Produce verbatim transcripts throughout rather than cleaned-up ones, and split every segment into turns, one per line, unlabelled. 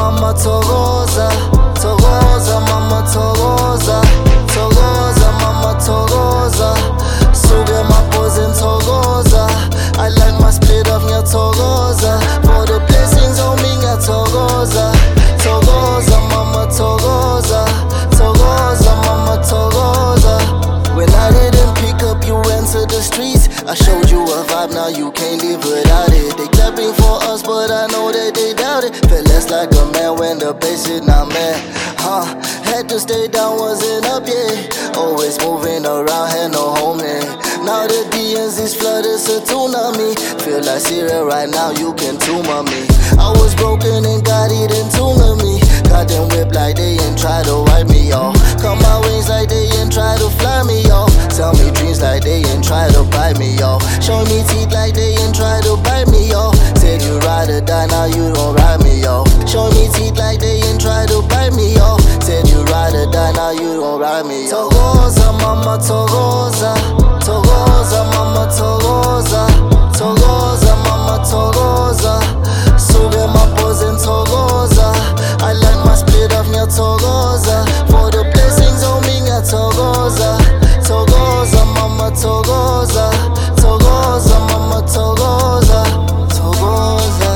mama thokoza, thokoza mama thokoza, thokoza mama thokoza, suke mabhozi thokoza. I like my split up ngiyathokoza, for the blessings on me ngiyathokoza, thokoza mama thokoza, thokoza mama thokoza. When I didn't pick up you went to the streets, I showed you a vibe, now you can't live without it. They clapping for us, but I know that they doubt it. Felt less like a man when the bass is not man. Huh, had to stay down, wasn't up yet. Always moving around, had no home in. Now the D Ms is flooded, so tune on me. Feel like cereal right now, you can tune on me. I was broken and God he didn't tune on me. Got them whip like they ain't try to wipe me off. Cut my wings like they ain't try to fly me off. Tell me dreams like they ain't try to bite me off. Show me teeth like they ain't try to bite me off. Said you ride or die, now you don't ride me off. Show me teeth like they ain't try to bite me off. Said you ride or die, now you don't ride me off. Thokoza mama thokoza, thokoza mama thokoza, thokoza mama thokoza, suke mabhozi thokoza. I like my split up ngiyathokoza, for the blessings on me ngiyathokoza, thokoza mama thokoza, thokoza mama thokoza, thokoza,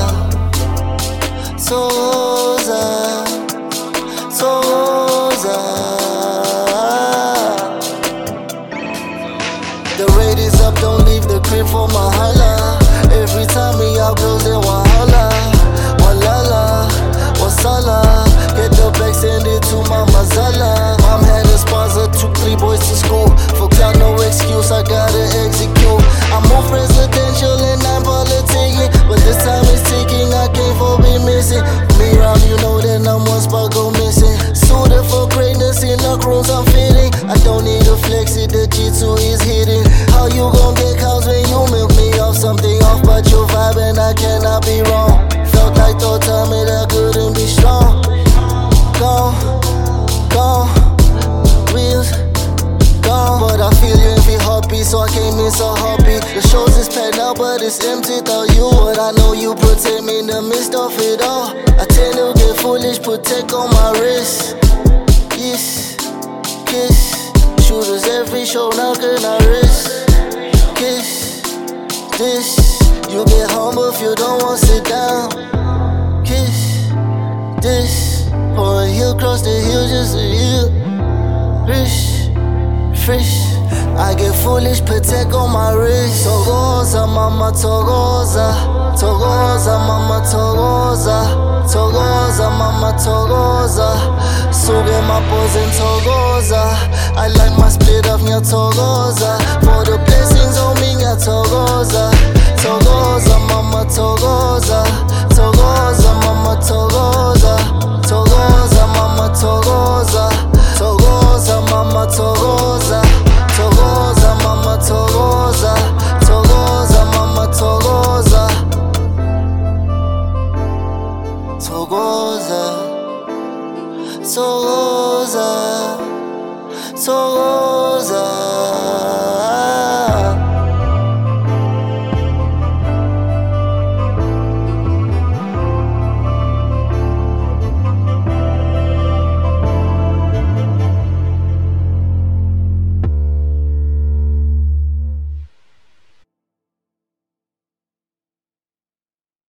thokoza, thokoza. The rate is up, don't leave the crib for my holla. Every time we out girls they want holla. Walala, wasala, get the back, send it to Mama Zala. Mom had a sponsor, took three boys to school. For clout, no excuse, I gotta execute. I'm more presidential and I'm politicking, but this time it's ticking, I can't for be missing. Me round, you know that I'm one spot go missing. Suited for greatness, in the rooms I'm fitting. I don't need a flex it, the G two is hitting. How you gon' get cows when you milk me off? Something off, but you vibe and I cannot be wrong. Felt like thought time it I couldn't be strong. Gone, gone, wheels gone. But I feel you every heartbeat, so I can't miss a heartbeat. The shows is packed now, but it's empty without you. But I know you protect me in the midst of it all. I tend to get foolish, put tech on my wrist. Yes, kiss, shooters every show, now can I risk? Kiss, this, you get humble if you don't want to sit down. Kiss, this, for a hill cross the hill, just a hill. Rich, fresh, I get foolish, put tech on my wrist. Thokoza mama thokoza, thokoza mama thokoza, thokoza mama thokoza, suke mabhozi thokoza. I like my split up ngiyathokoza.